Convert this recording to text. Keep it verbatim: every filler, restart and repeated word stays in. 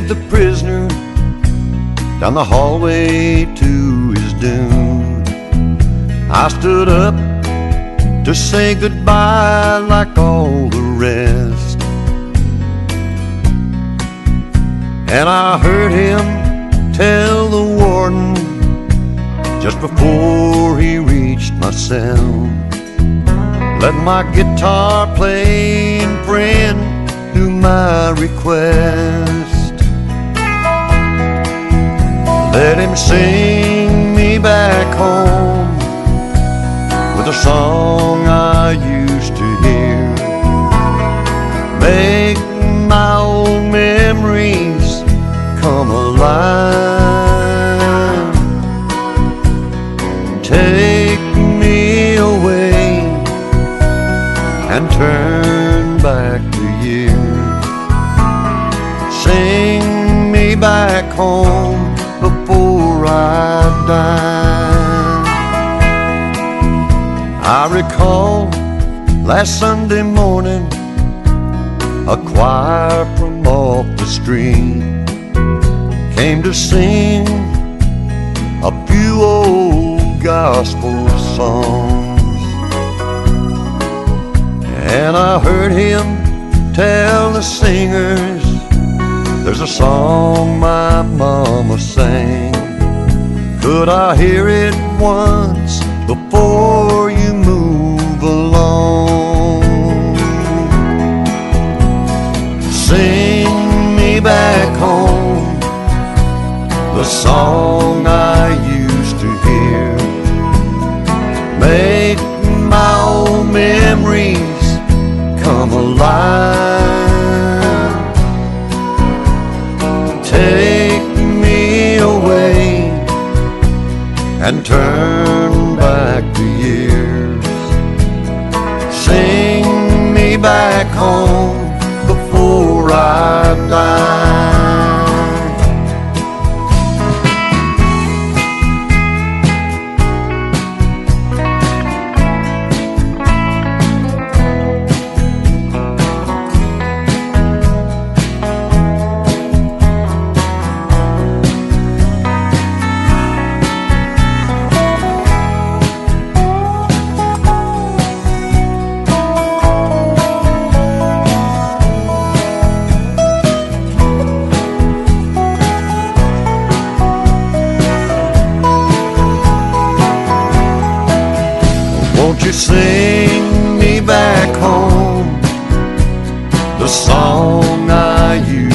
led the prisoner down the hallway to his doom. I stood up to say goodbye like all the rest, and I heard him tell the warden just before he reached my cell, let my guitar playing friend do my request. Let him sing me back home with a song I used to hear, make my old memories come alive, take me away and turn back the years, sing me back home before I die. I recall last Sunday morning, a choir from off the street came to sing a few old gospel songs, and I heard him tell the singers, there's a song my mama sang, could I hear it once before you move along? Sing me back home the song I used to hear, make my old memories come alive, take me away and turn back the years, sing me back home before I die. Won't you sing me back home the song I used